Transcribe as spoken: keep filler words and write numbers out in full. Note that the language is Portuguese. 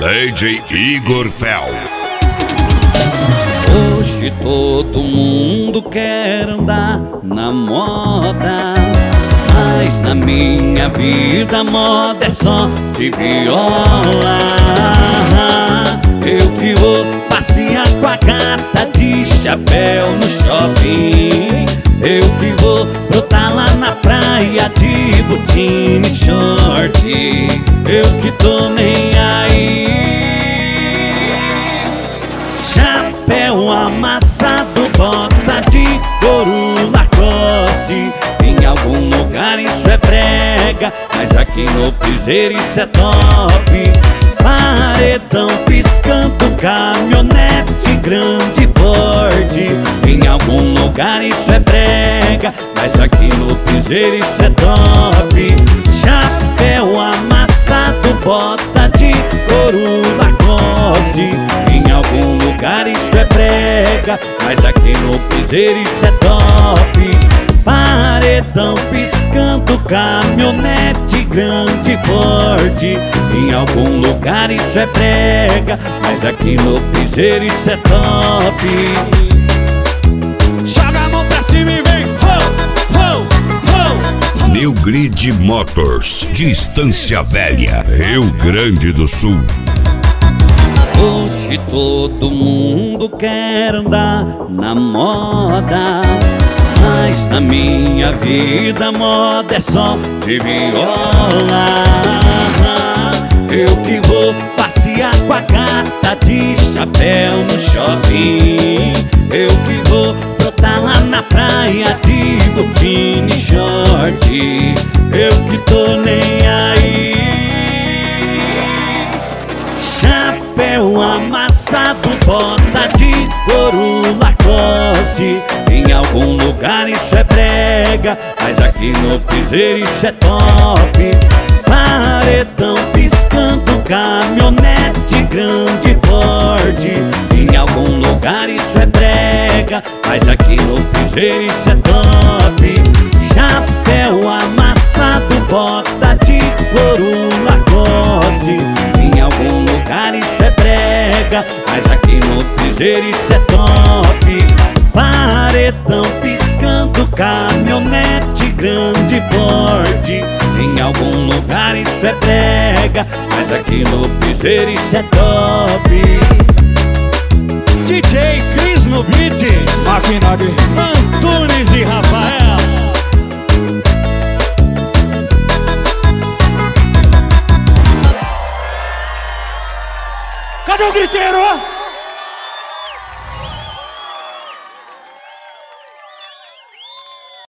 D J Igor Fel. Hoje todo mundo quer andar na moda, mas na minha vida a moda é só de viola. Eu que vou passear com a gata de chapéu no shopping, eu que vou brotar lá na praia de botina e short, eu que tô nem aí. Chapéu amassado, bota de couro Lacoste, em algum lugar isso é brega, mas aqui no piseiro isso é top. Paredão piscando, caminhonete grande porte, em algum lugar isso é brega, mas aqui no piseiro isso é top. Chapéu amassado, bota de couro Lacoste, em algum lugar isso é brega, mas aqui no piseiro isso é top. Paredão piscando, caminhonete grande porte, em algum lugar isso é brega, mas aqui no piseiro isso é top. Joga a mão pra cima e vem! Ho, ho, ho. New Grid Motors, de Estância Velha, Rio Grande do Sul. Hoje todo mundo quer andar na moda, mas na minha vida a moda é só de viola. Eu que vou passear com a gata de chapéu no shopping, eu que vou brotar lá na praia de botina e short, eu que tô nem aí. Chapéu amassado, bota de couro Lacoste, em algum lugar isso é brega, mas aqui no piseiro isso é top. Paredão piscando, caminhonete grande porte, em algum lugar isso é brega, mas aqui no piseiro isso é top. Chapéu amassado, bota de couro Lacoste, em algum lugar isso é brega, mas aqui no piseiro isso é top. Paredão piscando, caminhonete grande porte, em algum lugar isso é brega, mas aqui no piseiro isso é top. D J Cris no beat, máquina de Antunes e Rafael. Cadê o griteiro?